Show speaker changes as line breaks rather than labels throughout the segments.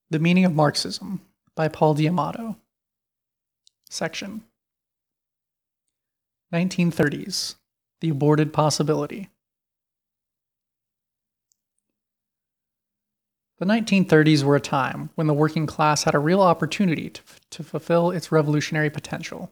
The Meaning of Marxism by Paul D'Amato. Section 1930s. The Aborted Possibility. The 1930s were a time when the working class had a real opportunity to fulfill its revolutionary potential.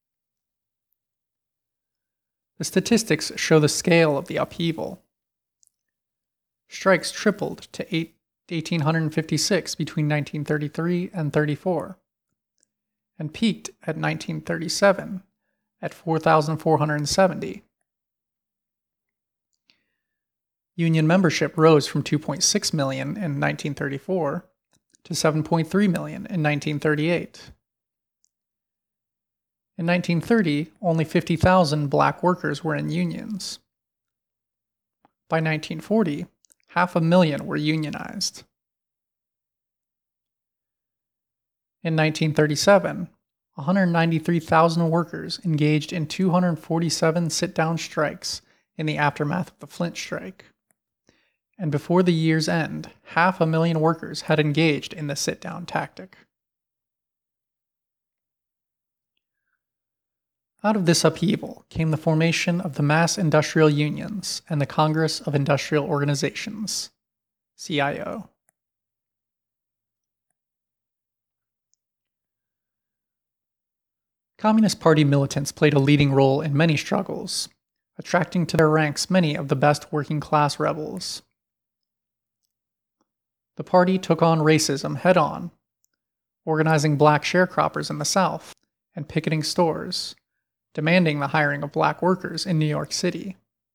The statistics show the scale of the upheaval. Strikes tripled to 1,856 between 1933 and 34, and peaked at 1937 at 4,470. Union membership rose from 2.6 million in 1934 to 7.3 million in 1938. In 1930, only 50,000 black workers were in unions. By 1940, 500,000 were unionized. In 1937, 193,000 workers engaged in 247 sit-down strikes in the aftermath of the Flint strike. And before the year's end, 500,000 workers had engaged in the sit-down tactic. Out of this upheaval came the formation of the Mass Industrial Unions and the Congress of Industrial Organizations, CIO. Communist Party militants played a leading role in many struggles, attracting to their ranks many of the best working-class rebels. The party took on racism head-on, organizing black sharecroppers in the South and picketing stores, demanding the hiring of black workers in New York City.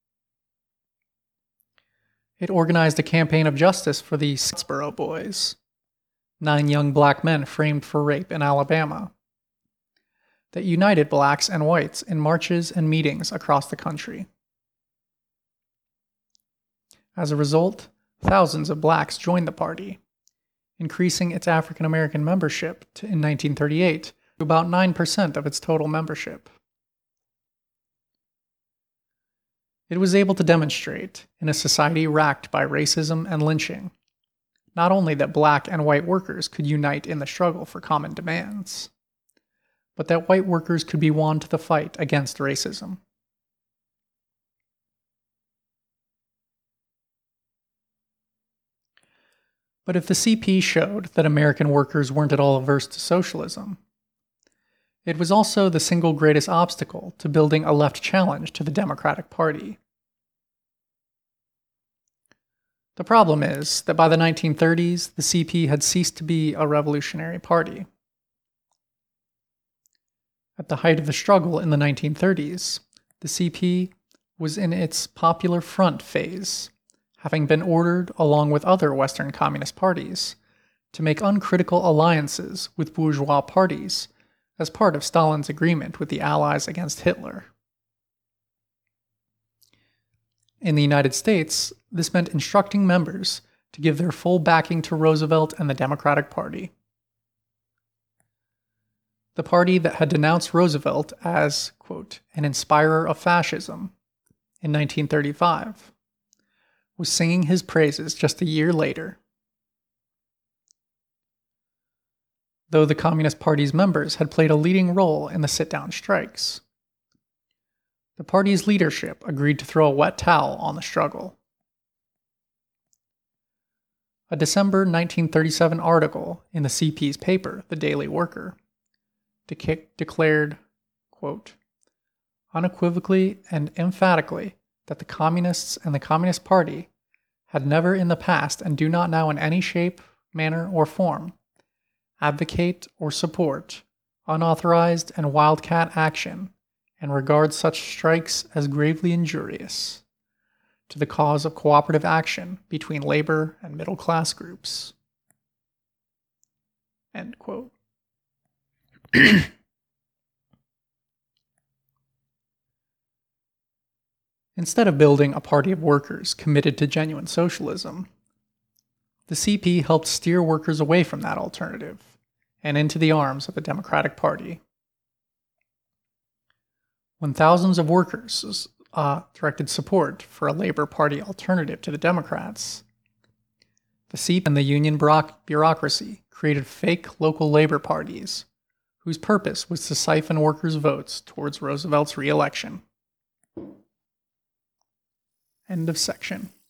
It organized a campaign of justice for the Scottsboro Boys, 9 young black men framed for rape in Alabama, that united blacks and whites in marches and meetings across the country. As a result, thousands of blacks joined the party, increasing its African American membership in 1938 to about 9% of its total membership. It was able to demonstrate, in a society racked by racism and lynching, not only that black and white workers could unite in the struggle for common demands, but that white workers could be won to the fight against racism. But if the CP showed that American workers weren't at all averse to socialism, it was also the single greatest obstacle to building a left challenge to the Democratic Party. The problem is that by the 1930s, the CP had ceased to be a revolutionary party. At the height of the struggle in the 1930s, the CP was in its Popular Front phase, having been ordered, along with other Western Communist parties, to make uncritical alliances with bourgeois parties as part of Stalin's agreement with the Allies against Hitler. In the United States, this meant instructing members to give their full backing to Roosevelt and the Democratic Party. The party that had denounced Roosevelt as, quote, an inspirer of fascism in 1935 was singing his praises just a year later. Though the Communist Party's members had played a leading role in the sit-down strikes, the party's leadership agreed to throw a wet towel on the struggle. A December 1937 article in the CP's paper, The Daily Worker, declared, quote, unequivocally and emphatically that the Communists and the Communist Party had never in the past and do not now in any shape, manner, or form advocate or support unauthorized and wildcat action and regard such strikes as gravely injurious to the cause of cooperative action between labor and middle-class groups. End quote. Instead of building a party of workers committed to genuine socialism, the CP helped steer workers away from that alternative and into the arms of the Democratic Party. When thousands of workers directed support for a Labor Party alternative to the Democrats, The CP and the union bureaucracy created fake local labor parties, whose purpose was to siphon workers' votes towards Roosevelt's re-election. End of section.